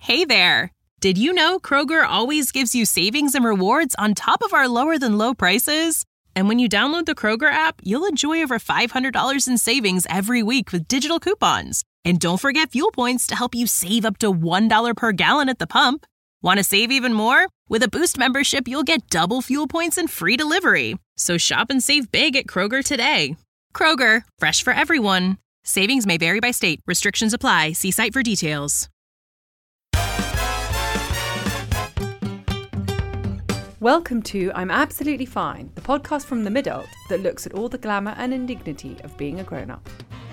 Hey there! Did you know Kroger always gives you savings and rewards on top of our lower-than-low prices? And when you download the Kroger app, you'll enjoy over $500 in savings every week with digital coupons. And don't forget fuel points to help you save up to $1 per gallon at the pump. Want to save even more? With a Boost membership, you'll get double fuel points and free delivery. So shop and save big at Kroger today. Kroger, fresh for everyone. Savings may vary by state. Restrictions apply. See site for details. Welcome to I'm Absolutely Fine, the podcast from the mid-adult that looks at all the glamour and indignity of being a grown-up.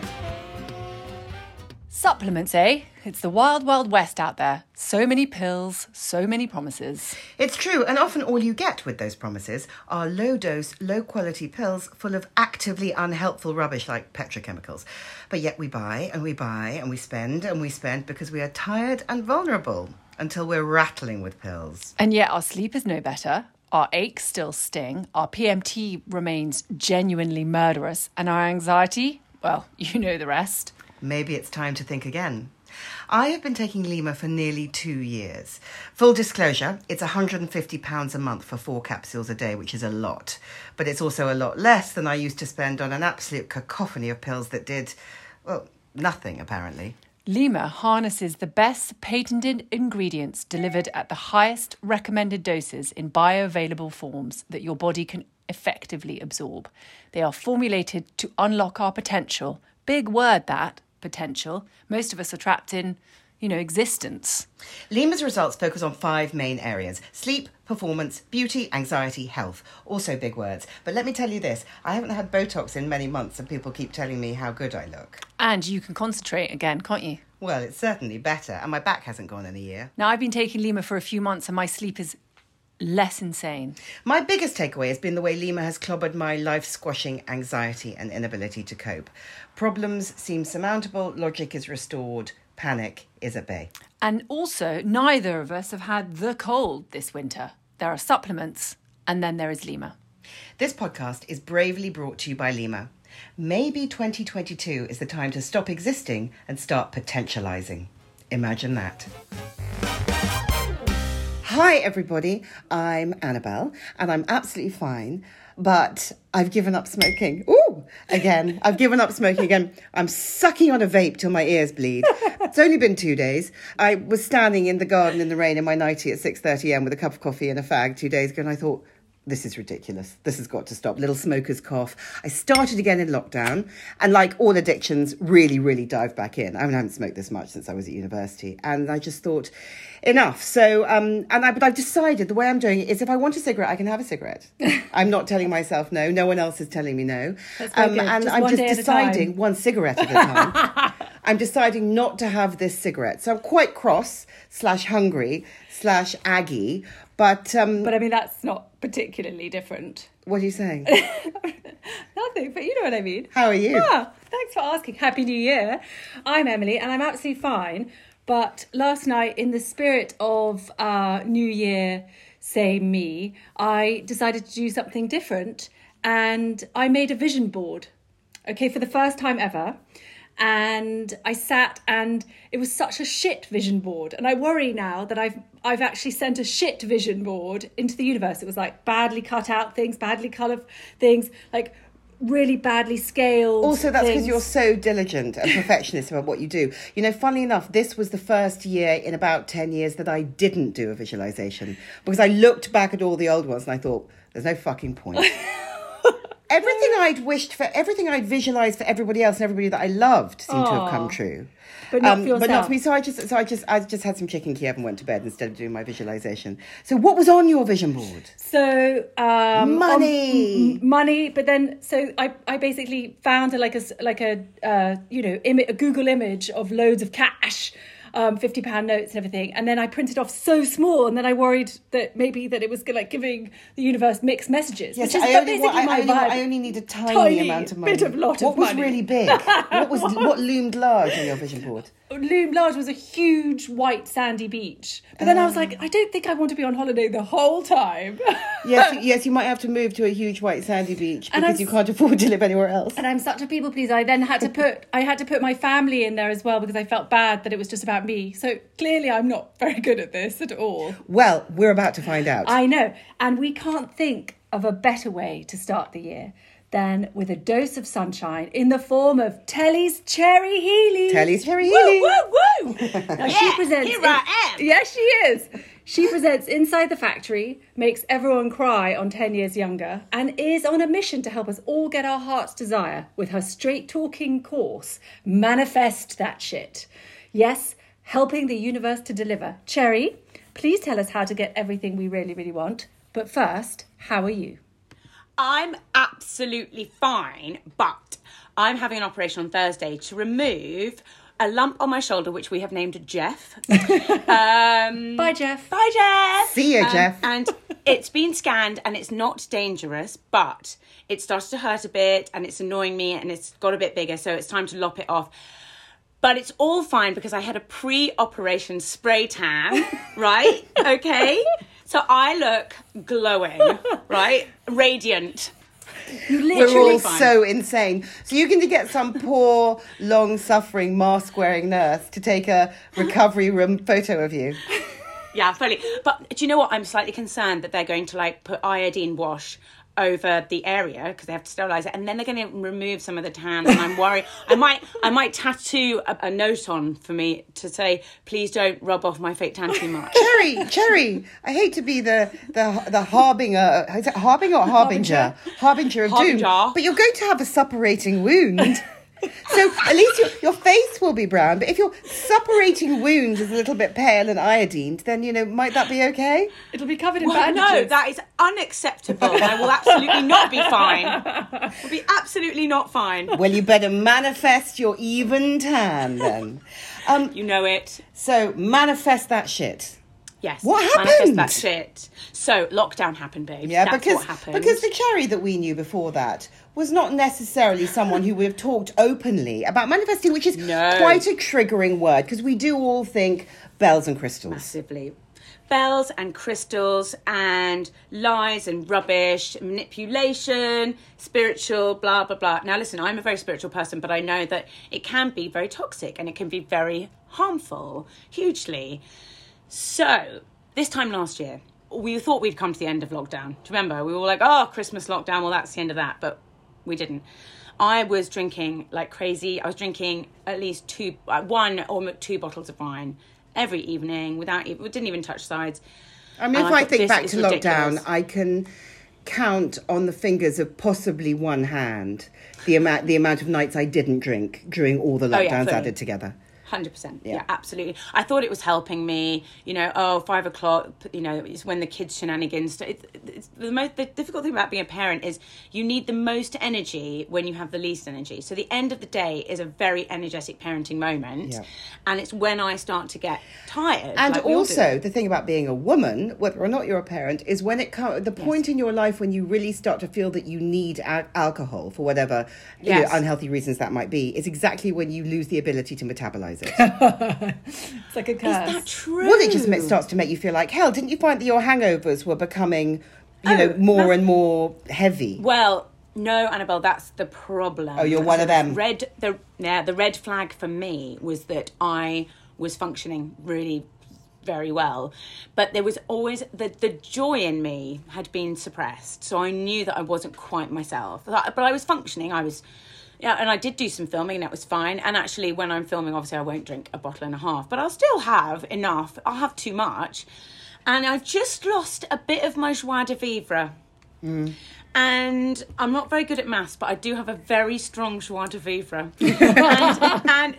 Supplements, eh? It's the wild, wild west out there. So many pills, so many promises. It's true, and often all you get with those promises are low-dose, low-quality pills full of actively unhelpful rubbish like petrochemicals. But yet we buy and we buy and we spend because we are tired and vulnerable until we're rattling with pills. And yet our sleep is no better, our aches still sting, our PMT remains genuinely murderous, and our anxiety, well, you know the rest. Maybe it's time to think again. I have been taking Lima for nearly 2 years. Full disclosure, it's £150 a month for 4 capsules a day, which is a lot. But it's also a lot less than I used to spend on an absolute cacophony of pills that did, well, nothing, apparently. Lima harnesses the best patented ingredients delivered at the highest recommended doses in bioavailable forms that your body can effectively absorb. They are formulated to unlock our potential. Big word, that, potential. Most of us are trapped in, existence. Lima's results focus on 5 main areas: sleep, performance, beauty, anxiety, health. Also big words. But let me tell you this, I haven't had Botox in many months and people keep telling me how good I look. And you can concentrate again, can't you? Well, it's certainly better, and my back hasn't gone in a year. Now, I've been taking Lima for a few months and my sleep is less insane. My biggest takeaway has been the way Lima has clobbered my life-squashing anxiety and inability to cope. Problems seem surmountable, logic is restored, panic is at bay. And also, neither of us have had the cold this winter. There are supplements, and then there is Lima. This podcast is bravely brought to you by Lima. Maybe 2022 is the time to stop existing and start potentializing. Imagine that. Hi, everybody. I'm Annabelle, and I'm absolutely fine, but I've given up smoking. Ooh, again. I've given up smoking again. I'm sucking on a vape till my ears bleed. It's only been 2 days. I was standing in the garden in the rain in my nightie at 6:30am with a cup of coffee and a fag 2 days ago, and I thought, this is ridiculous. This has got to stop. Little smoker's cough. I started again in lockdown, and like all addictions, really, really dived back in. I haven't smoked this much since I was at university, and I just thought, enough. So, but I've decided the way I'm doing it is if I want a cigarette, I can have a cigarette. I'm not telling myself no. No one else is telling me no. And I'm just deciding one cigarette at a time. I'm deciding not to have this cigarette. So I'm quite cross/hungry/aggy, but I mean, that's not particularly different. What are you saying? Nothing, but you know what I mean. How are you? Thanks for asking. Happy New Year. I'm Emily, and I'm absolutely fine. But last night, in the spirit of New Year, same me, I decided to do something different, and I made a vision board, okay, for the first time ever. And I sat, and it was such a shit vision board. And I worry now that I've actually sent a shit vision board into the universe. It was like badly cut out things, badly coloured things, like really badly scaled. Also, that's because you're so diligent and perfectionist about what you do. Funnily enough, this was the first year in about 10 years that I didn't do a visualisation, because I looked back at all the old ones and I thought, there's no fucking point. Everything I'd visualised for everybody else and everybody that I loved seemed to have come true. But not for yourself. But not for me. So I just had some chicken Kiev and went to bed instead of doing my visualisation. So what was on your vision board? So money. Money, but then I basically found a Google image of loads of cash. £50 notes and everything, and then I printed off so small, and then I worried that maybe that it was giving the universe mixed messages. Yes, which is I only need a tiny amount of money. What was really big? What loomed large on your vision board? Loomed large was a huge white sandy beach. But then I was like, I don't think I want to be on holiday the whole time. Yes, you might have to move to a huge white sandy beach because you can't afford to live anywhere else. And I'm such a people pleaser. I then had to put my family in there as well, because I felt bad that it was just about about me. So clearly I'm not very good at this at all. Well, we're about to find out. I know. And we can't think of a better way to start the year than with a dose of sunshine in the form of Telly's Cherry Healy. Telly's Cherry Healy. Woo, woo, woo! Now she presents... here I am. Yes, she is. She presents Inside the Factory, makes everyone cry on 10 Years Younger, and is on a mission to help us all get our heart's desire with her straight-talking course, Manifest That Shit. Yes, helping the universe to deliver. Cherry, please tell us how to get everything we really, really want. But first, how are you? I'm absolutely fine, but I'm having an operation on Thursday to remove a lump on my shoulder, which we have named Jeff. Bye, Jeff. Bye, Jeff. See ya, Jeff. And it's been scanned and it's not dangerous, but it started to hurt a bit and it's annoying me and it's got a bit bigger, so it's time to lop it off. But it's all fine because I had a pre-operation spray tan, right? Okay. So I look glowing, right? Radiant. We're all fine. so insane. So you're going to get some poor, long-suffering, mask-wearing nurse to take a recovery room photo of you. Yeah, fully. But do you know what? I'm slightly concerned that they're going to like put iodine wash over the area because they have to sterilize it, and then they're going to remove some of the tan, and I'm worried. I might tattoo a note on for me to say, please don't rub off my fake tan too much. Cherry, I hate to be the harbinger. Is it harbinger or harbinger? Harbinger of doom. Harbinger. But you're going to have a suppurating wound. So at least your face will be brown. But if your suppurating wound is a little bit pale and iodined, then, might that be okay? It'll be covered in Well, bandages. no, that is unacceptable. I will absolutely not be fine. Will be absolutely not fine. Well, you better manifest your even tan then. You know it. So manifest that shit. Yes. What Manifest happened? that shit. So lockdown happened, babe. Yeah, That's what happened. because the Cherry that we knew before that was not necessarily someone who would have talked openly about manifesting, which is quite a triggering word because we do all think bells and crystals. Massively. Bells and crystals and lies and rubbish, manipulation, spiritual, blah, blah, blah. Now, listen, I'm a very spiritual person, but I know that it can be very toxic and it can be very harmful, hugely. So, this time last year, we thought we'd come to the end of lockdown. Do you remember? We were all like, oh, Christmas lockdown, well, that's the end of that. But we didn't. I was drinking like crazy. I was drinking at least one or two bottles of wine every evening didn't even touch sides. I mean, And if I thought, think this back is to ridiculous. lockdown, I can count on the fingers of possibly one hand the amount of nights I didn't drink during all the lockdowns fully. added together. 100%. Yeah, absolutely. I thought it was helping me. 5 o'clock, it's when the kids' shenanigans. It's the difficult thing about being a parent is you need the most energy when you have the least energy. So the end of the day is a very energetic parenting moment. Yeah. And it's when I start to get tired. And like we all also, do. the thing about being a woman, whether or not you're a parent, is when it comes the point in your life when you really start to feel that you need alcohol for whatever unhealthy reasons that might be, is exactly when you lose the ability to metabolize it. It's like a curse. Is that true? Well, it just starts to make you feel like hell. Didn't you find that your hangovers were becoming, more and more heavy? Well, no, Annabelle, that's the problem. Oh, you're one of them. The red flag for me was that I was functioning really very well, but there was always the joy in me had been suppressed, so I knew that I wasn't quite myself. But I was functioning. And I did do some filming and that was fine. And actually, when I'm filming, obviously, I won't drink a bottle and a half, but I'll still have enough. I'll have too much. And I've just lost a bit of my joie de vivre. And I'm not very good at maths, but I do have a very strong joie de vivre. and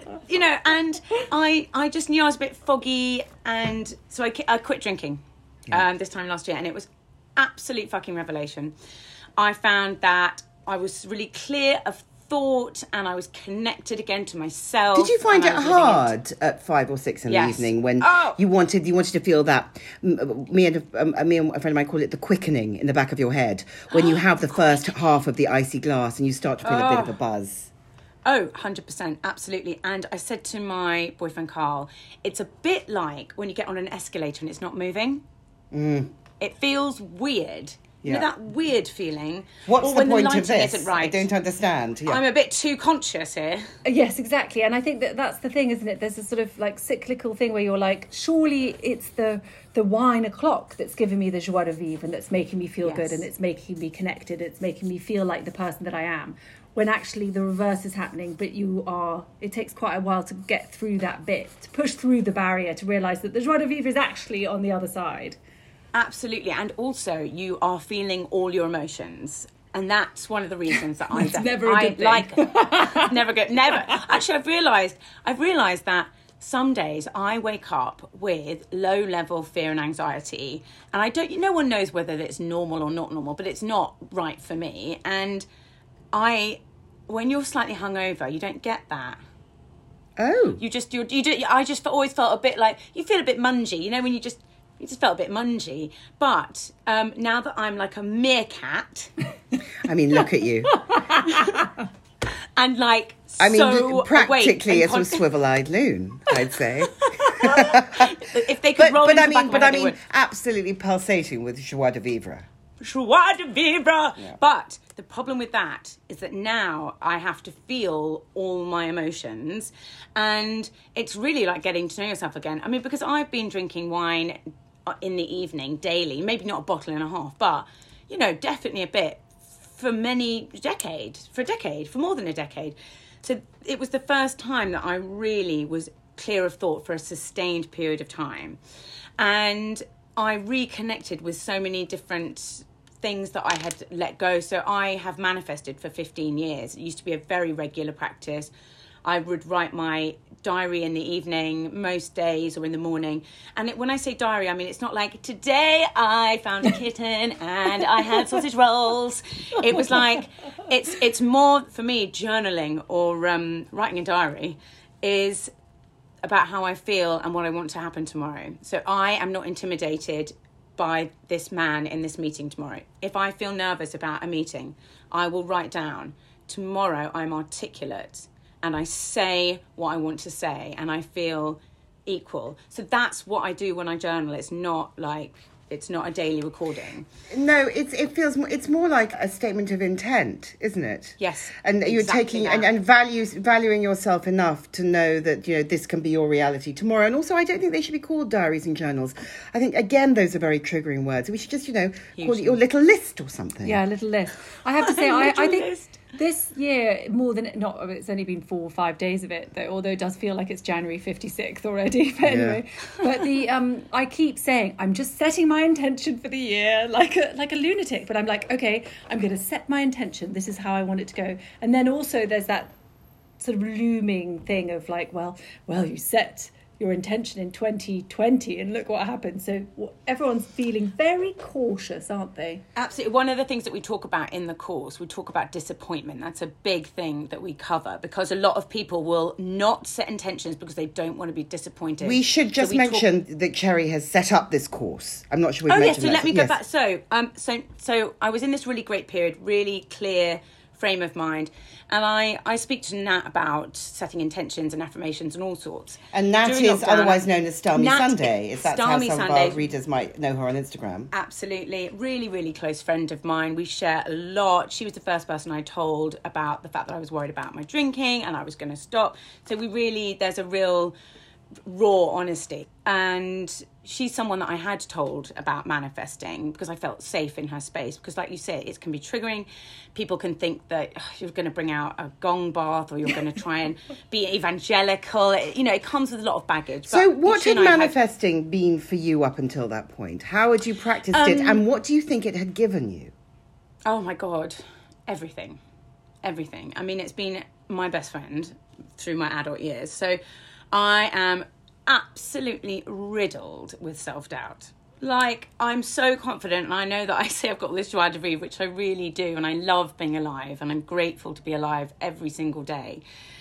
I just knew I was a bit foggy. And so I quit drinking this time last year. And it was absolute fucking revelation. I found that I was really clear of thought and I was connected again to myself. Did you find and it I was living hard at 5 or 6 in the evening when you wanted to feel that? Me and a friend of mine call it the quickening in the back of your head when you have the first half of the icy glass and you start to feel a bit of a buzz. Oh, 100%, absolutely. And I said to my boyfriend Carl, it's a bit like when you get on an escalator and it's not moving. It feels weird You know, that weird feeling. What's or the when point the of lighting this? isn't right. I don't understand. Yeah. I'm a bit too conscious here. Yes, exactly. And I think that's the thing, isn't it? There's a sort of like cyclical thing where you're like, surely it's the wine o'clock that's giving me the joie de vivre and that's making me feel good and it's making me connected. It's making me feel like the person that I am. When actually the reverse is happening, but it takes quite a while to get through that bit, to push through the barrier, to realise that the joie de vivre is actually on the other side. Absolutely. And also you are feeling all your emotions. And that's one of the reasons that I never a good thing. like never good. Never. Actually, I've realised that some days I wake up with low level fear and anxiety, and no one knows whether it's normal or not normal, but it's not right for me. And when you're slightly hungover, you don't get that. Oh. I just always felt a bit like, you feel a bit mungy, you know, when you just felt a bit mungy. But now that I'm like a meerkat. I mean, look at you. And like, practically as a swivel-eyed loon, I'd say. If they could roll into the back of my head, they would. Absolutely pulsating with joie de vivre. Joie de vivre. Yeah. But the problem with that is that now I have to feel all my emotions, and it's really like getting to know yourself again. I mean, because I've been drinking wine in the evening daily, maybe not a bottle and a half, but, you know, definitely a bit for more than a decade. So it was the first time that I really was clear of thought for a sustained period of time. And I reconnected with so many different things that I had let go. So I have manifested for 15 years. It used to be a very regular practice. I would write my diary in the evening, most days, or in the morning. And when I say diary, I mean, it's not like, today I found a kitten and I had sausage rolls. It was like, it's more, for me, journaling or writing a diary is about how I feel and what I want to happen tomorrow. So I am not intimidated by this man in this meeting tomorrow. If I feel nervous about a meeting, I will write down, tomorrow I'm articulate and I say what I want to say and I feel equal. So that's what I do when I journal. It's not a daily recording. No, it's more like a statement of intent, isn't it? Yes. And you're exactly taking and valuing yourself enough to know that, you know, this can be your reality tomorrow. And also, I don't think they should be called diaries and journals. I think, again, those are very triggering words. We should just, you know, call it your little list or something. Yeah, a little list. I have to say, I think this year, more than not, it's only been 4 or 5 days of it, though, although it does feel like it's January 56th already. But anyway, but I keep saying I'm just setting my intention for the year, like a lunatic. But I'm like, okay, I'm going to set my intention. This is how I want it to go. And then also there's that sort of looming thing of like, well, you set your intention in 2020 and look what happened. So everyone's feeling very cautious, aren't they? Absolutely. One of the things that we talk about in the course, we talk about disappointment. That's a big thing that we cover because a lot of people will not set intentions because they don't want to be disappointed. We should just mention that Cherry has set up this course. I'm not sure we've mentioned that. So let me go back. So I was in this really great period, really clear frame of mind, and I speak to Nat about setting intentions and affirmations and all sorts. And Nat is otherwise known as Starmy Sunday. Is that how some of our readers might know her on Instagram? Absolutely. Really, really close friend of mine. We share a lot. She was the first person I told about the fact that I was worried about my drinking and I was going to stop. So there's a real raw honesty. And she's someone that I had told about manifesting because I felt safe in her space. Because like you say, it can be triggering. People can think that you're going to bring out a gong bath or you're going to try and be evangelical. You know, it comes with a lot of baggage. So what had manifesting been for you up until that point? How had you practiced it? And what do you think it had given you? Oh my God, everything. I mean, it's been my best friend through my adult years. So I am absolutely riddled with self-doubt. Like, I'm so confident, and I know that I say I've got this joie de vivre, which I really do, and I love being alive, and I'm grateful to be alive every single day.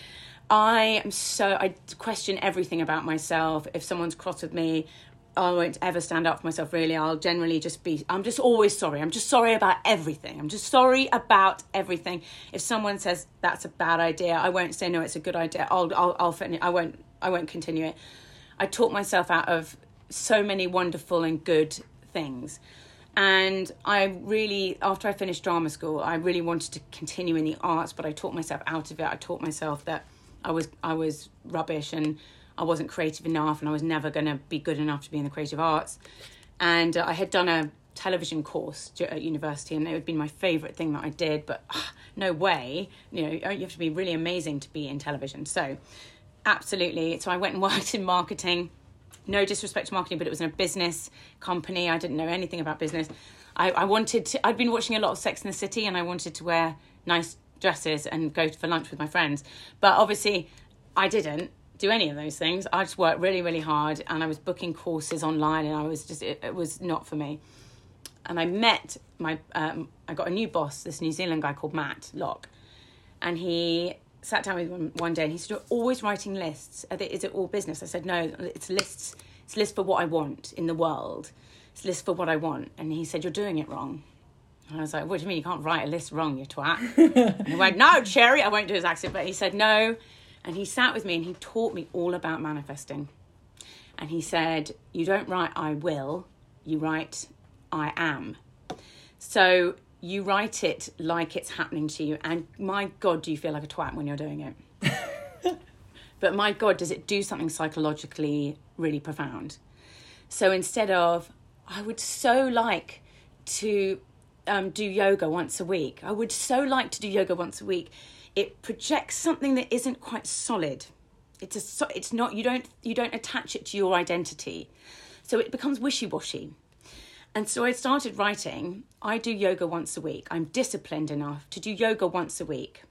I question everything about myself. If someone's cross with me, I won't ever stand up for myself, really. I'll generally I'm just always sorry. I'm just sorry about everything. If someone says that's a bad idea, I won't say no, it's a good idea. I won't continue it. I talk myself out of so many wonderful and good things. And I really, after I finished drama school, I really wanted to continue in the arts, but I taught myself out of it. I taught myself that I was rubbish and I wasn't creative enough and I was never going to be good enough to be in the creative arts. And I had done a television course at university, and it had been my favourite thing that I did, but no way, you have to be really amazing to be in television. So absolutely. So I went and worked in marketing. No disrespect to marketing, but it was in a business company. I didn't know anything about business. I'd been watching a lot of Sex and the City, and I wanted to wear nice dresses and go for lunch with my friends. But obviously I didn't do any of those things. I just worked really, really hard, and I was booking courses online, and I was just, it was not for me. And I met I got a new boss, this New Zealand guy called Matt Locke, and he sat down with me one day and he said, "You're always writing lists. Is it all business?" I said, "No, it's lists. It's lists for what I want in the world. It's lists for what I want." And he said, "You're doing it wrong." And I was like, "What do you mean you can't write a list wrong, you twat?" And he went, "No, Cherry," I won't do his accent, but he said, "No." And he sat with me and he taught me all about manifesting. And he said, "You don't write I will, you write I am." So you write it like it's happening to you. And my God, do you feel like a twat when you're doing it? But my God, does it do something psychologically really profound? So instead of, I would so like to do yoga once a week. I would so like to do yoga once a week. It projects something that isn't quite solid. It's not, you don't attach it to your identity. So it becomes wishy-washy. And so I started writing, I do yoga once a week. I'm disciplined enough to do yoga once a week.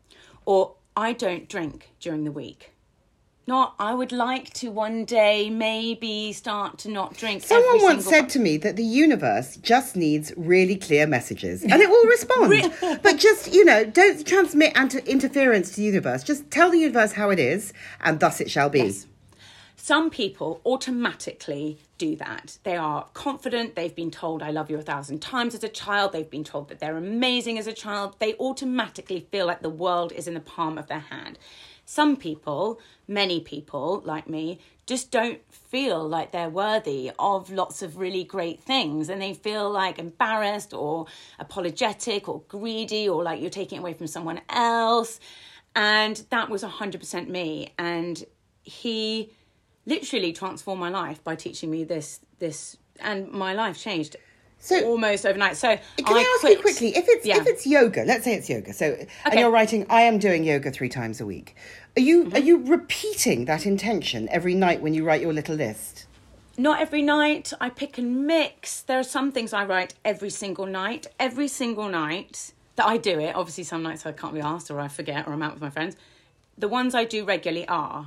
Or I don't drink during the week. Not, I would like to one day maybe start to not drink. Someone once said to me that the universe just needs really clear messages and it will respond. But just, don't transmit interference to the universe. Just tell the universe how it is and thus it shall be. Yes. Some people automatically do that. They are confident. They've been told, "I love you 1,000 times" as a child. They've been told that they're amazing as a child. They automatically feel like the world is in the palm of their hand. Some people, many people like me, just don't feel like they're worthy of lots of really great things. And they feel like embarrassed or apologetic or greedy or like you're taking it away from someone else. And that was 100% me. And he literally transformed my life by teaching me this, and my life changed almost overnight. So can I ask you quickly, if it's yoga, let's say it's yoga, and you're writing, "I am doing yoga 3 times a week." Are you repeating that intention every night when you write your little list? Not every night. I pick and mix. There are some things I write every single night. Every single night that I do it. Obviously, some nights I can't be asked, or I forget, or I'm out with my friends. The ones I do regularly are,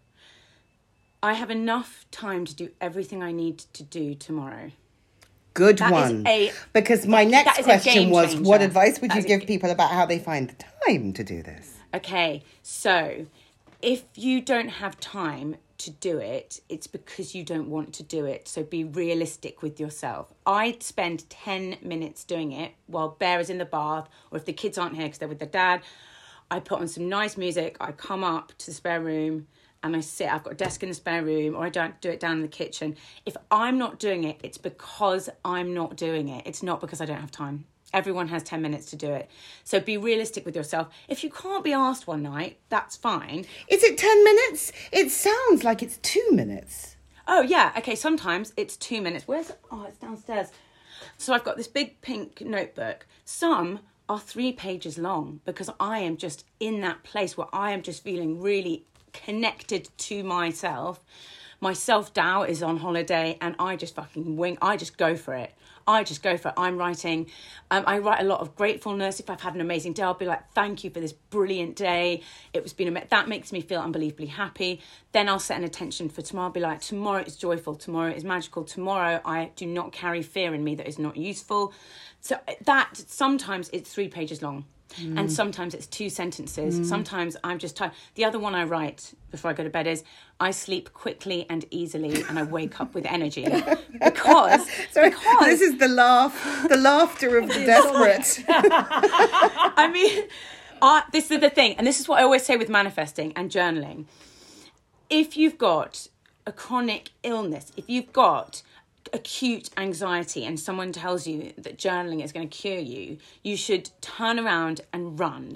I have enough time to do everything I need to do tomorrow. Good one. Because my next question was, what advice would you give people about how they find the time to do this? Okay, so if you don't have time to do it, it's because you don't want to do it. So be realistic with yourself. I'd spend 10 minutes doing it while Bear is in the bath, or if the kids aren't here because they're with their dad, I put on some nice music, I come up to the spare room, and I sit. I've got a desk in the spare room, or I don't do it down in the kitchen. If I'm not doing it, it's because I'm not doing it. It's not because I don't have time. Everyone has 10 minutes to do it. So be realistic with yourself. If you can't be asked one night, that's fine. Is it 10 minutes? It sounds like it's 2 minutes. Oh, yeah. Okay, sometimes it's 2 minutes. It's downstairs. So I've got this big pink notebook. Some are 3 pages long because I am just in that place where I am just feeling really connected to myself. My self-doubt is on holiday and I just fucking wing. I just go for it. I'm writing. I write a lot of gratefulness. If I've had an amazing day, I'll be like, "Thank you for this brilliant day. That makes me feel unbelievably happy." Then I'll set an intention for tomorrow. I'll be like, "Tomorrow is joyful. Tomorrow is magical. Tomorrow I do not carry fear in me that is not useful." So that sometimes it's 3 pages long. And sometimes it's 2 sentences. Sometimes I'm just tired. The other one I write before I go to bed is, "I sleep quickly and easily and I wake up with energy." Because this is the laughter of the desperate. I mean, this is the thing. And this is what I always say with manifesting and journaling. If you've got a chronic illness, if you've got acute anxiety and someone tells you that journaling is going to cure you, you should turn around and run.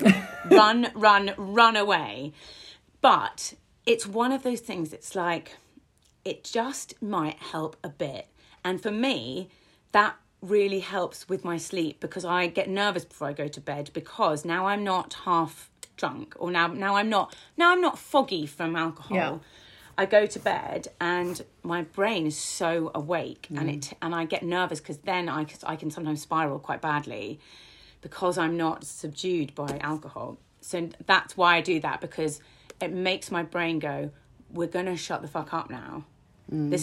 run away. But it's one of those things, it's like, it just might help a bit. And for me, that really helps with my sleep, because I get nervous before I go to bed, because now I'm not half drunk, or now I'm not foggy from alcohol. Yeah. I go to bed and my brain is so awake, and I get nervous, because then I can sometimes spiral quite badly because I'm not subdued by alcohol. So that's why I do that, because it makes my brain go, we're going to shut the fuck up now. This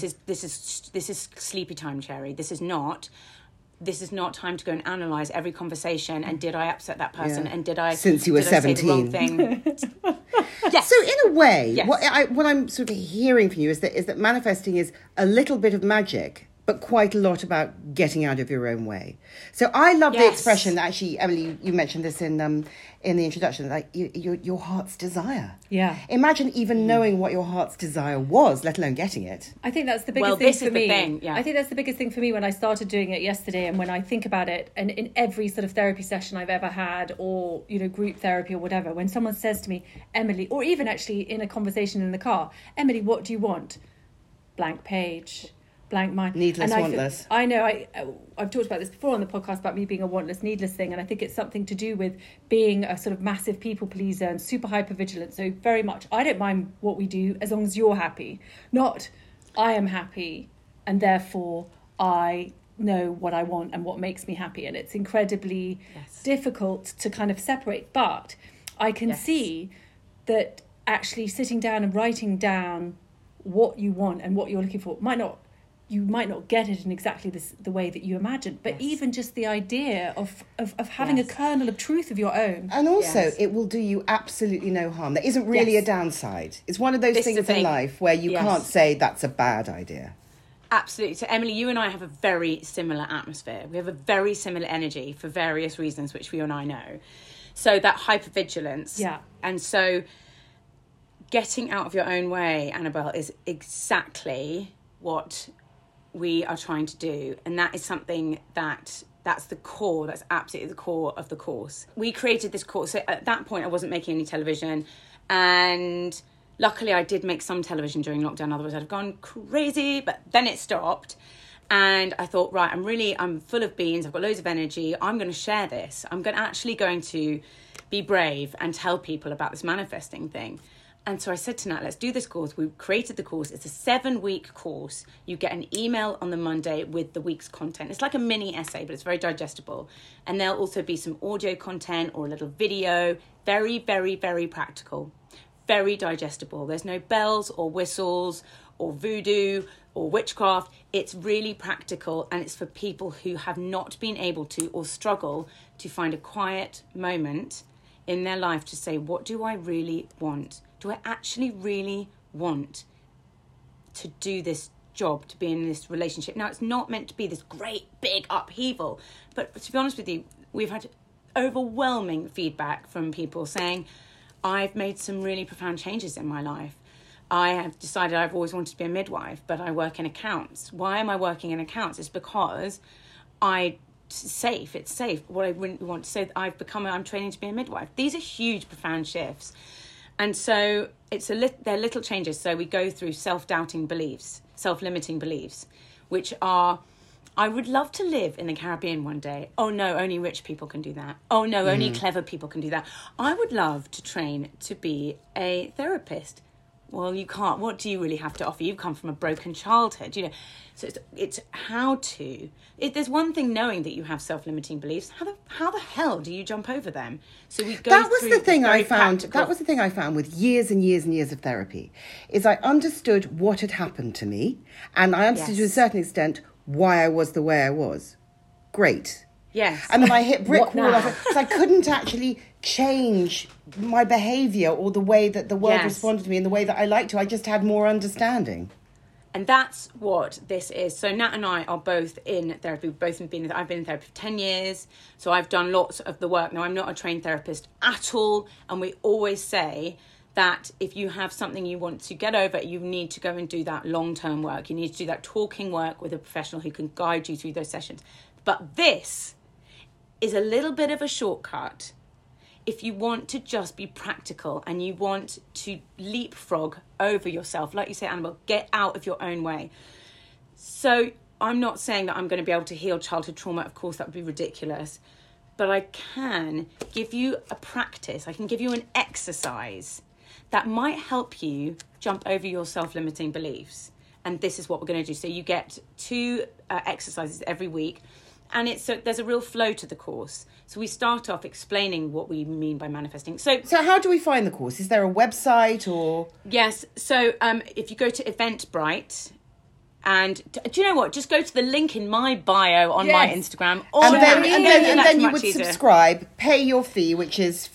is sleepy time, Cherry. This is not time to go and analyse every conversation, and did I upset that person, and did I since you were 17 say the wrong thing? Yes. So in a way, Yes. what I'm sort of hearing from you is that manifesting is a little bit of magic, but quite a lot about getting out of your own way. So I love the Yes. expression that actually, Emily, you mentioned this in the introduction, like your heart's desire. Yeah. Imagine even knowing what your heart's desire was, let alone getting it. I think that's the biggest Well, thing this for is the me. thing, yeah. I think that's the biggest thing for me when I started doing it yesterday, and when I think about it, and in every sort of therapy session I've ever had, or, you know, group therapy or whatever, when someone says to me, Emily, or even actually in a conversation in the car, Emily, what do you want? Blank page, blank mind. Needless, And wantless. I know I've talked about this before on the podcast about me being a wantless, needless thing, and I think it's something to do with being a sort of massive people pleaser and super hyper vigilant. So very much, I don't mind what we do as long as you're happy. Not I am happy and therefore I know what I want and what makes me happy. And it's incredibly difficult to kind of separate. But I can see that actually sitting down and writing down what you want and what you're looking for you might not get it in exactly the way that you imagined, but even just the idea of having a kernel of truth of your own. And also, it will do you absolutely no harm. There isn't really a downside. It's one of those things in life where you can't say that's a bad idea. Absolutely. So, Emily, you and I have a very similar atmosphere. We have a very similar energy for various reasons, which you and I know. So that hypervigilance. Yeah. And so getting out of your own way, Annabelle, is exactly what we are trying to do. And that is something that's the core, that's absolutely the core of the course. We created this course. So at that point, I wasn't making any television. And luckily, I did make some television during lockdown. Otherwise, I'd have gone crazy. But then it stopped. And I thought, right, I'm full of beans. I've got loads of energy. I'm going to share this. I'm actually going to be brave and tell people about this manifesting thing. And so I said to Nat, let's do this course. We created the course. It's a 7-week course. You get an email on the Monday with the week's content. It's like a mini essay, but it's very digestible. And there'll also be some audio content or a little video. Very, very, very practical. Very digestible. There's no bells or whistles or voodoo or witchcraft. It's really practical, and it's for people who have not been able to or struggle to find a quiet moment in their life to say, what do I really want? Do I actually really want to do this job, to be in this relationship? Now, it's not meant to be this great big upheaval, but to be honest with you, we've had overwhelming feedback from people saying, I've made some really profound changes in my life. I have decided I've always wanted to be a midwife, but I work in accounts. Why am I working in accounts? It's because it's safe. What I really want to say, I'm training to be a midwife. These are huge, profound shifts. And so they're little changes. So we go through self-doubting beliefs, self-limiting beliefs, which are, I would love to live in the Caribbean one day. Oh no, only rich people can do that. Oh no, only clever people can do that. I would love to train to be a therapist. Well, you can't. What do you really have to offer? You've come from a broken childhood, So it's how to. There's one thing knowing that you have self-limiting beliefs. How the hell do you jump over them? So we go. That was through the thing I found. practical. That was the thing I found with years and years and years of therapy, is I understood what had happened to me, and I understood to a certain extent why I was the way I was. Great. Yes. And then I hit brick What wall. now? Because I couldn't actually change my behaviour or the way that the world Yes. responded to me in the way that I like to. I just had more understanding. And that's what this is. So Nat and I are both in therapy. I've been in therapy for 10 years. So I've done lots of the work. Now, I'm not a trained therapist at all. And we always say that if you have something you want to get over, you need to go and do that long-term work. You need to do that talking work with a professional who can guide you through those sessions. But this is a little bit of a shortcut if you want to just be practical and you want to leapfrog over yourself. Like you say, Annabelle, get out of your own way. So I'm not saying that I'm going to be able to heal childhood trauma. Of course, that would be ridiculous. But I can give you a practice. I can give you an exercise that might help you jump over your self-limiting beliefs. And this is what we're going to do. So you get 2 exercises every week. And there's a real flow to the course. So we start off explaining what we mean by manifesting. So how do we find the course? Is there a website or...? Yes. So if you go to Eventbrite... And do you know what? Just go to the link in my bio on my Instagram. And then you would subscribe, pay your fee, which is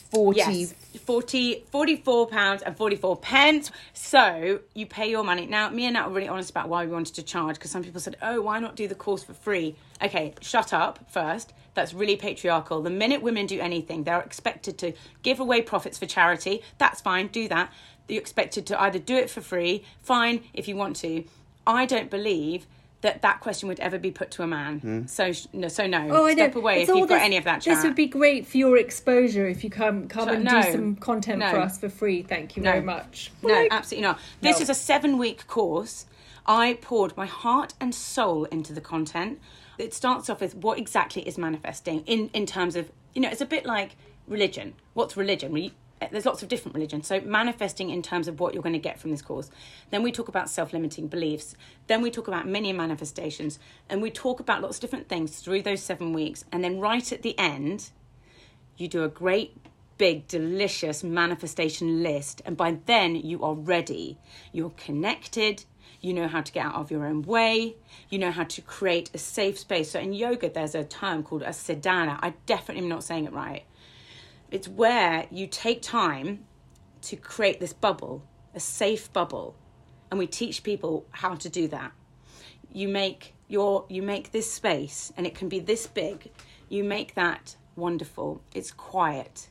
£44.44. So you pay your money. Now, me and Nat were really honest about why we wanted to charge, because some people said, oh, why not do the course for free? Okay, shut up first. That's really patriarchal. The minute women do anything, they're expected to give away profits for charity. That's fine, do that. You're expected to either do it for free, fine, if you want to. I don't believe that question would ever be put to a man. So no. Oh, I know. Step away if you've got any of that chat. This would be great for your exposure if you come and do some content for us for free. Thank you very much. No, absolutely not. This is a 7-week course. I poured my heart and soul into the content. It starts off with what exactly is manifesting in terms of, it's a bit like religion. What's religion? There's lots of different religions. So manifesting in terms of what you're going to get from this course. Then we talk about self-limiting beliefs. Then we talk about mini manifestations. And we talk about lots of different things through those 7 weeks. And then right at the end, you do a great, big, delicious manifestation list. And by then you are ready. You're connected. You know how to get out of your own way. You know how to create a safe space. So in yoga, there's a term called a Siddhana. I definitely am not saying it right. It's where you take time to create this bubble, a safe bubble. And we teach people how to do that. You make this space, and it can be this big. You make that wonderful. It's quiet.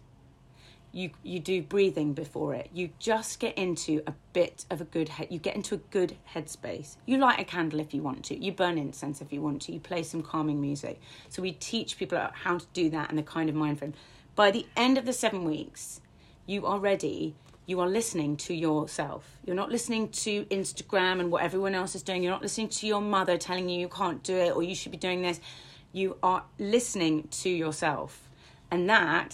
You do breathing before it. You just get into a bit of a good head. You get into a good headspace. You light a candle if you want to. You burn incense if you want to. You play some calming music. So we teach people how to do that and the kind of mind frame. By the end of the 7 weeks, you are ready. You are listening to yourself. You're not listening to Instagram and what everyone else is doing. You're not listening to your mother telling you can't do it or you should be doing this. You are listening to yourself. And that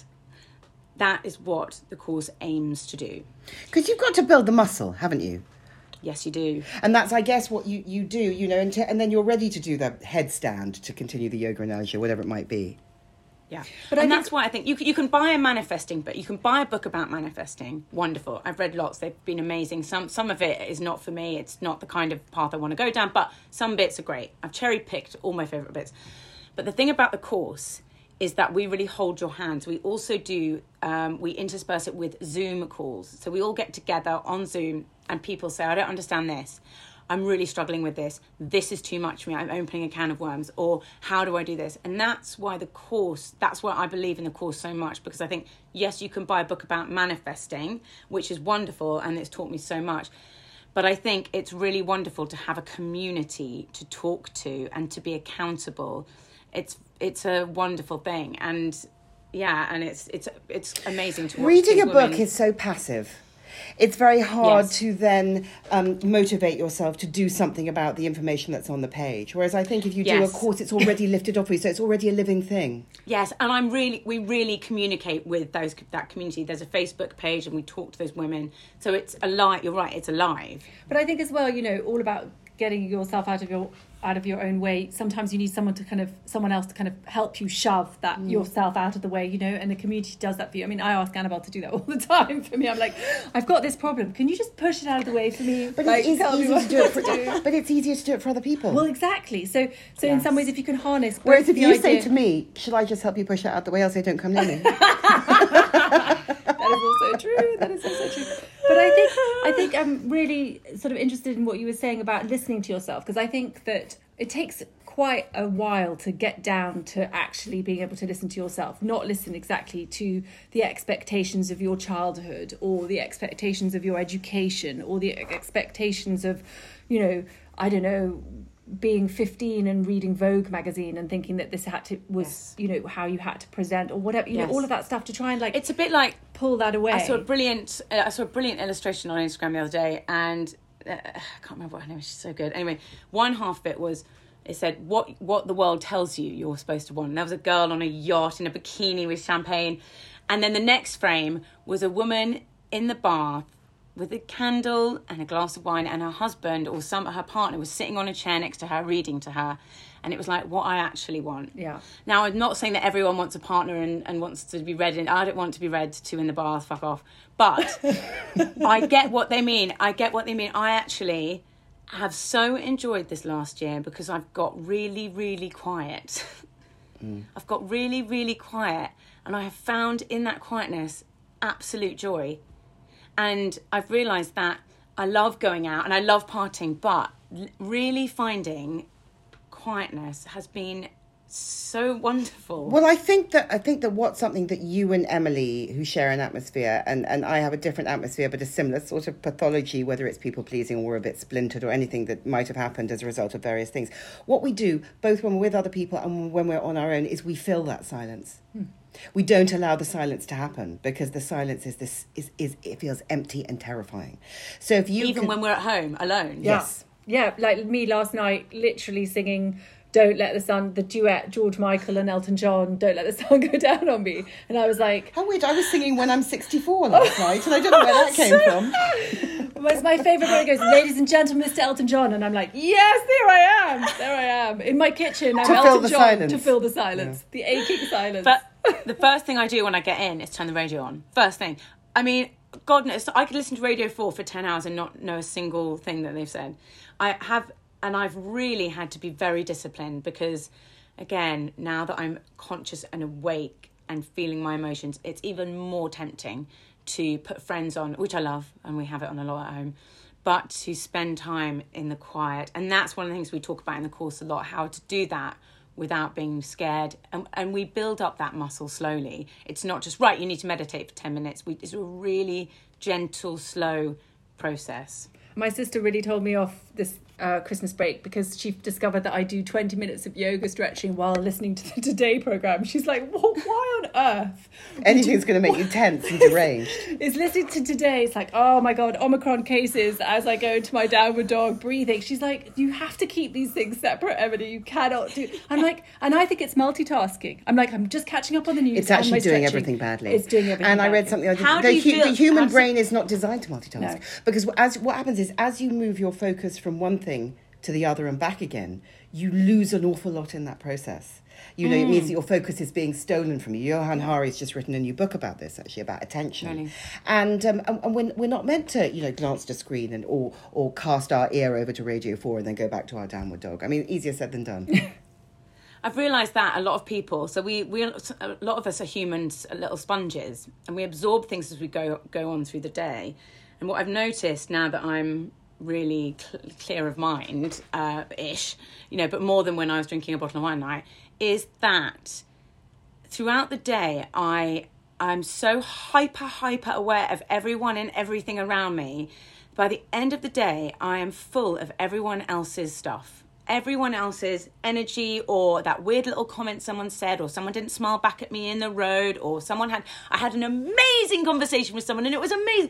is what the course aims to do. Because you've got to build the muscle, haven't you? Yes, you do. And that's, I guess, what you do, and then you're ready to do the headstand to continue the yoga analogy or whatever it might be. Yeah, and that's why I think you can buy a manifesting book. You can buy a book about manifesting. Wonderful. I've read lots. They've been amazing. Some of it is not for me. It's not the kind of path I want to go down, but some bits are great. I've cherry-picked all my favourite bits. But the thing about the course is that we really hold your hands. We also do, we intersperse it with Zoom calls. So we all get together on Zoom and people say, I don't understand this. I'm really struggling with this. This is too much for me. I'm opening a can of worms. Or how do I do this? And that's why that's why I believe in the course so much. Because I think, yes, you can buy a book about manifesting, which is wonderful. And it's taught me so much. But I think it's really wonderful to have a community to talk to and to be accountable. It's a wonderful thing. And yeah, and it's amazing to watch. Reading a book is so passive. It's very hard to then motivate yourself to do something about the information that's on the page. Whereas I think if you do a course, it's already lifted off you, so it's already a living thing. Yes, and we really communicate with that community. There's a Facebook page, and we talk to those women. So it's alive. You're right, it's alive. But I think as well, all about getting yourself out of your own way. Sometimes you need someone else to kind of help you shove that yourself out of the way, and the community does that for you. I mean, I ask Annabelle to do that all the time for me. I'm like, I've got this problem. Can you just push it out of the way for me? But it's easier to do it but it's easier to do it for other people. Well, exactly. So in some ways, if you can harness. Whereas if you say to me, should I just help you push it out of the way? I'll say, don't come near me. That is also so true. That is so true. But I think I'm really sort of interested in what you were saying about listening to yourself, because I think that it takes quite a while to get down to actually being able to listen to yourself, not listen exactly to the expectations of your childhood or the expectations of your education or the expectations of, you know, I don't know, being 15 and reading Vogue magazine and thinking that this was you know, how you had to present or whatever, you know, all of that stuff, to try and like, it's a bit like, pull that away. I saw a brilliant illustration on Instagram the other day, and I can't remember what her name is. She's so good. Anyway, one half of it was, it said what the world tells you you're supposed to want. And there was a girl on a yacht in a bikini with champagne, and then the next frame was a woman in the bath with a candle and a glass of wine, and her husband or her partner was sitting on a chair next to her reading to her. And it was like, what I actually want. Yeah. Now, I'm not saying that everyone wants a partner and wants to be read in. I don't want to be read to in the bath, fuck off. But I get what they mean. I actually have so enjoyed this last year because I've got really, really quiet. I've got really, really quiet. And I have found in that quietness absolute joy. And I've realised that I love going out and I love partying, but really finding quietness has been so wonderful. Well, I think that what's something that you and Emily, who share an atmosphere, and I have a different atmosphere, but a similar sort of pathology, whether it's people pleasing or we're a bit splintered or anything that might have happened as a result of various things. What we do, both when we're with other people and when we're on our own, is we fill that silence. We don't allow the silence to happen because the silence is it feels empty and terrifying. So if you when we're at home alone. Yes. Yeah, like me last night, literally singing Don't Let the Sun, the duet, George Michael and Elton John, Don't Let the Sun Go Down on Me. And I was like... How weird. I was singing When I'm 64 last night, and I don't know where that came from. It's my favourite when it goes, ladies and gentlemen, Mr. Elton John. And I'm like, yes, there I am. In my kitchen, I'm Elton John to fill the silence. Yeah. The aching silence. But the first thing I do when I get in is turn the radio on. First thing. I mean, God knows, I could listen to Radio 4 for 10 hours and not know a single thing that they've said. I've really had to be very disciplined because, again, now that I'm conscious and awake and feeling my emotions, it's even more tempting to put Friends on, which I love, and we have it on a lot at home, but to spend time in the quiet. And that's one of the things we talk about in the course a lot, how to do that without being scared. And we build up that muscle slowly. It's not just, right, you need to meditate for 10 minutes. It's a really gentle, slow process. My sister really told me off this Christmas break because she discovered that I do 20 minutes of yoga stretching while listening to the Today programme. She's like, why on earth? Anything's going to make you tense and deranged. It's listening to Today. It's like, oh my God, Omicron cases as I go into my downward dog breathing. She's like, you have to keep these things separate, Emily. You cannot do... I'm like, and I think it's multitasking. I'm like, I'm just catching up on the news. It's actually doing everything badly. It's doing everything And badly. I read something... The human brain is not designed to multitask. No. Because what happens is, as you move your focus from one thing to the other and back again, you lose an awful lot in that process. You know, it means that your focus is being stolen from you. Johan Hari's just written a new book about this, actually, about attention. Really? And we're not meant to, you know, glance at a screen or cast our ear over to Radio 4 and then go back to our downward dog. I mean, easier said than done. I've realised that a lot of people, so a lot of us are humans, little sponges, and we absorb things as we go on through the day. And what I've noticed now that I'm really clear of mind, ish, you know, but more than when I was drinking a bottle of wine night, is that throughout the day I'm so hyper aware of everyone and everything around me. By the end of the day, I am full of everyone else's stuff. Everyone else's energy, or that weird little comment someone said, or someone didn't smile back at me in the road, or I had an amazing conversation with someone and it was amazing.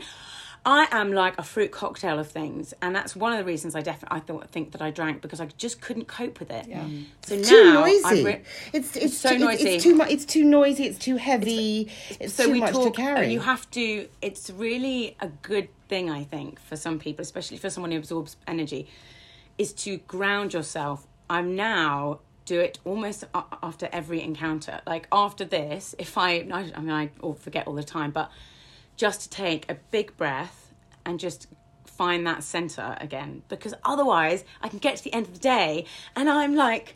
I am like a fruit cocktail of things, and that's one of the reasons I think that I drank, because I just couldn't cope with it. Yeah. So it's now too noisy. It's so noisy. It's too much. It's too noisy. It's too heavy. It's too much to carry. You have to. It's really a good thing, I think, for some people, especially for someone who absorbs energy, is to ground yourself. I'm now do it almost after every encounter. Like after this, if I forget all the time, but just to take a big breath and just find that centre again. Because otherwise I can get to the end of the day and I'm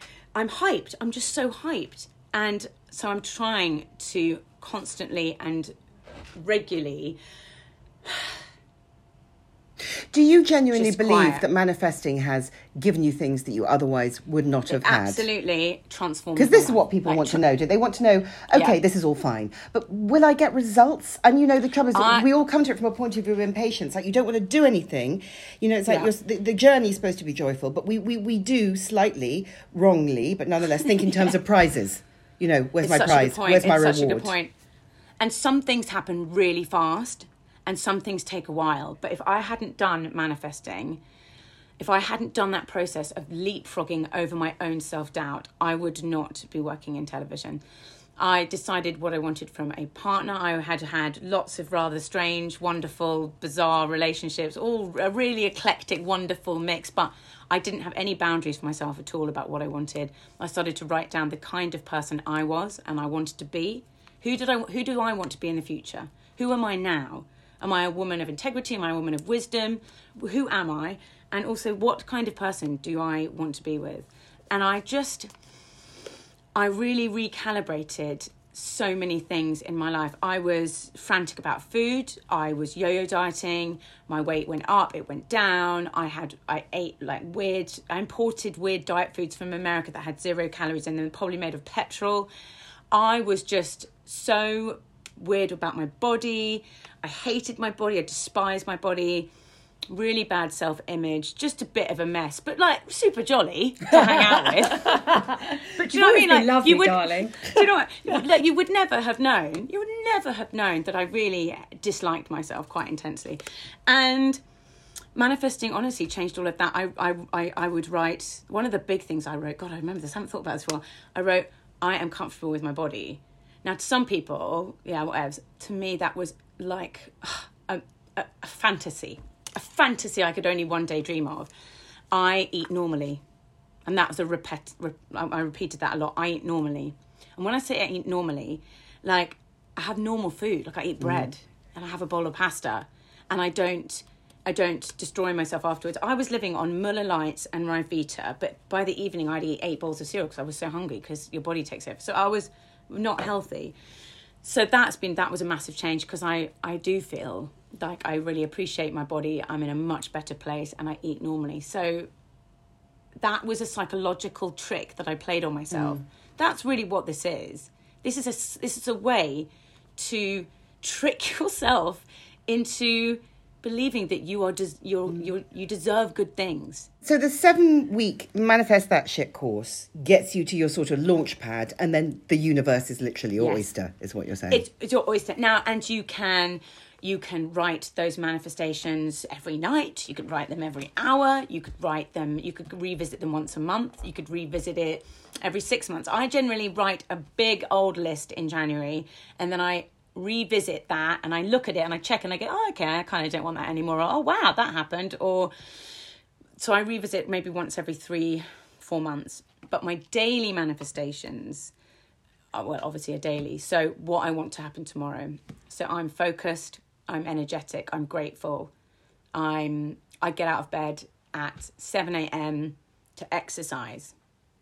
hyped. I'm just so hyped. And so I'm trying to constantly and regularly. Do you genuinely Just believe quiet. that manifesting has given you things that you otherwise would not have had? Absolutely transformed. Because this is what people want to know. Do they want to know, okay, this is all fine, but will I get results? And, you know, the trouble is we all come to it from a point of view of impatience. Like, you don't want to do anything. You know, it's like the journey is supposed to be joyful, but we do slightly, wrongly, but nonetheless, think in terms of prizes. You know, where's my prize? Where's my reward? It's such a good point. And some things happen really fast and some things take a while. But if I hadn't done manifesting, if I hadn't done that process of leapfrogging over my own self-doubt, I would not be working in television. I decided what I wanted from a partner. I had had lots of rather strange, wonderful, bizarre relationships, all a really eclectic, wonderful mix, but I didn't have any boundaries for myself at all about what I wanted. I started to write down the kind of person I was and I wanted to be. Who do I want to be in the future? Who am I now? Am I a woman of integrity? Am I a woman of wisdom? Who am I? And also, what kind of person do I want to be with? And I really recalibrated so many things in my life. I was frantic about food. I was yo-yo dieting. My weight went up, it went down. I ate like I imported weird diet foods from America that had 0 calories in them, probably made of petrol. I was just so weird about my body. I hated my body. I despised my body. Really bad self-image. Just a bit of a mess, but like super jolly to hang out with. But do you know what I mean? Like, lovely, you would, darling. Do you know what? Like, you would never have known. You would never have known that I really disliked myself quite intensely, and manifesting honestly changed all of that. I would write. One of the big things I wrote. God, I remember this. I haven't thought about this before. I wrote, "I am comfortable with my body." Now, to some people, whatever. To me, that was like a fantasy. A fantasy I could only one day dream of. I eat normally. And that was I repeated that a lot. I eat normally. And when I say I eat normally, like, I have normal food. Like, I eat bread and I have a bowl of pasta. And I don't destroy myself afterwards. I was living on Muller Lights and Ryvita, but by the evening I'd eat 8 bowls of cereal because I was so hungry, because your body takes over. So I was not healthy. So that was a massive change, because I do feel like I really appreciate my body. I'm in a much better place and I eat normally. So that was a psychological trick that I played on myself. That's really what this is. This is a way to trick yourself into believing that you deserve good things. So the 7-week Manifest That Shit course gets you to your sort of launch pad, and then the universe is literally your oyster, is what you're saying. It's your oyster now, and you can write those manifestations every night. You could write them every hour. You could write them. You could revisit them once a month. You could revisit it every 6 months. I generally write a big old list in January, and then I revisit that and I look at it and I check and I go, oh, okay, I kind of don't want that anymore. Or, oh, wow, that happened. Or so I revisit maybe once every 3-4 months. But my daily manifestations are, well, obviously, are daily. So what I want to happen tomorrow. So I'm focused. I'm energetic. I'm grateful. I get out of bed at 7 a.m. to exercise.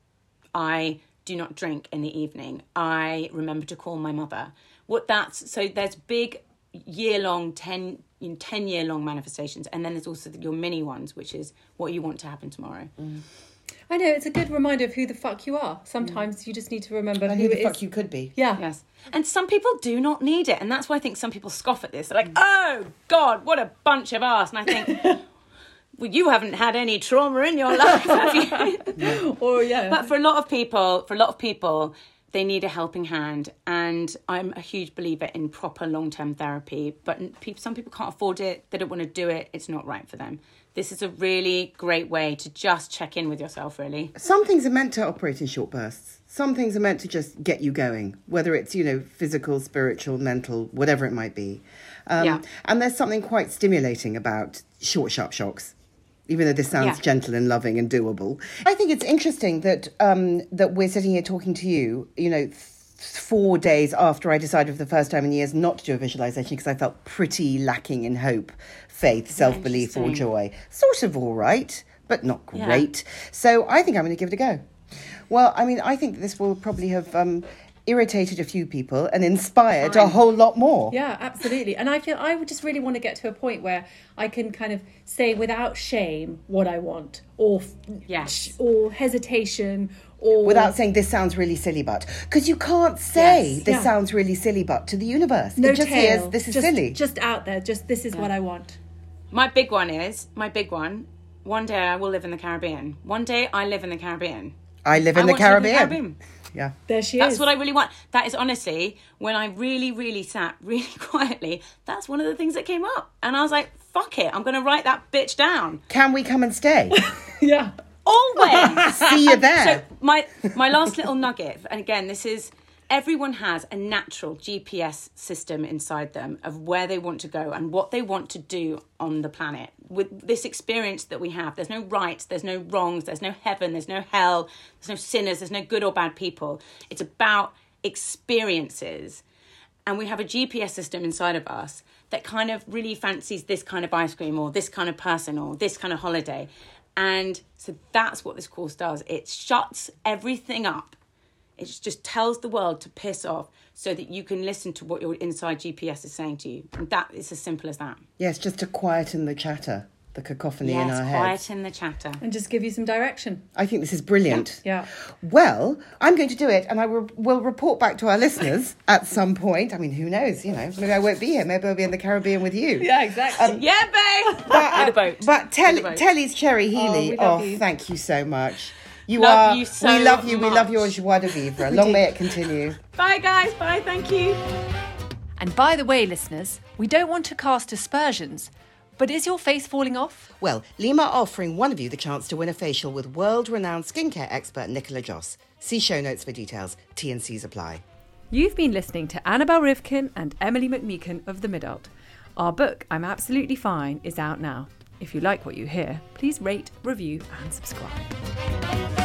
I do not drink in the evening. I remember to call my mother. So there's big year-long, 10-year-long manifestations. And then there's also your mini ones, which is what you want to happen tomorrow. I know, it's a good reminder of who the fuck you are. Sometimes you just need to remember who the it fuck is. you could be. Yeah. Yes. And some people do not need it. And that's why I think some people scoff at this. They're like, oh, God, what a bunch of arse. And I think, well, you haven't had any trauma in your life, have you? Or, yeah. But for a lot of people, they need a helping hand. And I'm a huge believer in proper long-term therapy. But some people can't afford it. They don't want to do it. It's not right for them. This is a really great way to just check in with yourself, really. Some things are meant to operate in short bursts. Some things are meant to just get you going, whether it's, physical, spiritual, mental, whatever it might be. And there's something quite stimulating about short, sharp shocks, even though this sounds gentle and loving and doable. I think it's interesting that that we're sitting here talking to you, 4 days after I decided for the first time in years not to do a visualization because I felt pretty lacking in hope, faith, self-belief or joy. Sort of all right, but not great. So I think I'm going to give it a go. Well, I mean, I think this will probably have irritated a few people and inspired a whole lot more. Yeah, absolutely. And I feel I would just really want to get to a point where I can kind of say without shame what I want, or or hesitation, or without saying this sounds really silly, but because you can't say this sounds really silly, but to the universe, no it just tail. is. This is just, silly. Just out there. Just this is what I want. My big one. One day I will live in the Caribbean. One day I live in the Caribbean. I live in the Caribbean. Yeah. There she is. That's what I really want. That is honestly, when I really, really sat really quietly, that's one of the things that came up. And I was like, fuck it, I'm going to write that bitch down. Can we come and stay? Yeah. Always. See you there. So my last little nugget, and again, this is, everyone has a natural GPS system inside them of where they want to go and what they want to do on the planet. With this experience that we have, there's no rights, there's no wrongs, there's no heaven, there's no hell, there's no sinners, there's no good or bad people. It's about experiences. And we have a GPS system inside of us that kind of really fancies this kind of ice cream or this kind of person or this kind of holiday. And so that's what this course does. It shuts everything up. It just tells the world to piss off so that you can listen to what your inside GPS is saying to you. And that is as simple as that. Yes, just to quieten the chatter, the cacophony in our heads. Quieten the chatter. And just give you some direction. I think this is brilliant. Yeah. Well, I'm going to do it, and I will report back to our listeners at some point. I mean, who knows? You know, maybe I won't be here. Maybe I'll be in the Caribbean with you. Yeah, exactly. Yeah, babe. With a boat. But Telly's Cherry Healey. we love you. Thank you so much. You so we love you. much. We love your joie de vivre. Long may it continue. Bye, guys. Bye. Thank you. And by the way, listeners, we don't want to cast aspersions, but is your face falling off? Well, Lima are offering one of you the chance to win a facial with world-renowned skincare expert Nicola Joss. See show notes for details. T&Cs apply. You've been listening to Annabel Rivkin and Emily McMeekan of The Midult. Our book, I'm Absolutely Fine, is out now. If you like what you hear, please rate, review and subscribe.